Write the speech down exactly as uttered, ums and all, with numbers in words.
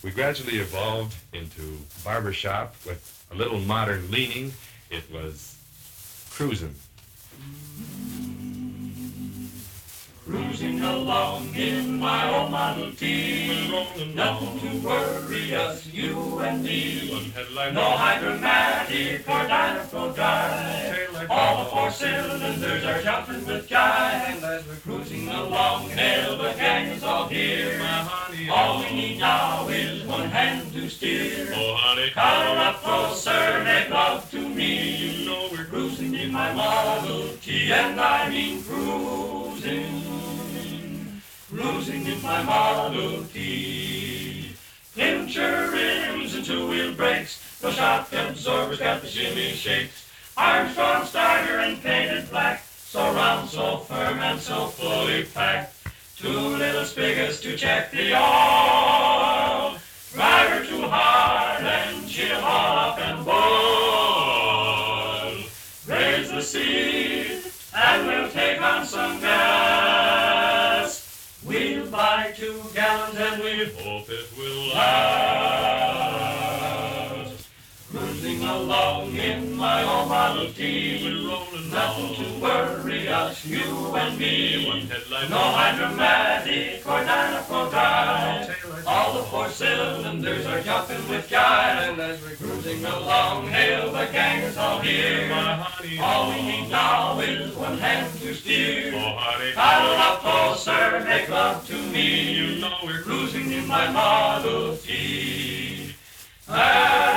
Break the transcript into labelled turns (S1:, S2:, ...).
S1: We gradually evolved into barbershop with a little modern leaning. It was cruising.
S2: Cruising along in my old Model T, nothing to worry us, you and me. No hydromatic or dynamo drive, all the four cylinders are jumping with jive. And as we're cruising along, hail, the gang is all here. All we need now is one hand to steer.
S1: Oh, honey,
S2: Cuddle up closer, make love to me. You know we're cruising in my Model T, and I mean cruising. Cruising in my Model T. Pincher rims and two-wheel brakes, no shock absorbers, got the shimmy shakes. Armstrong starter and painted black, so round, so firm, and so fully packed. Two little spigots to check the oil. Drive her too hard and she'll haul up and boil. Raise the seat and we'll take on some gas. We'll buy two gallons and we hope it will last. Cruising along in my old Model T, we're rolling, nothing to worry us, you and me.
S1: one headlight,
S2: No hydromatic or dynamo drive, all the four cylinders are jumping with jive. And as we're cruising along, hail, the gang is all here.
S1: my honey,
S2: All we need now is one hand to steer.
S1: oh, honey,
S2: Cuddle up closer, make love to me.
S1: you know we're
S2: Cruising in my Model T. Ah,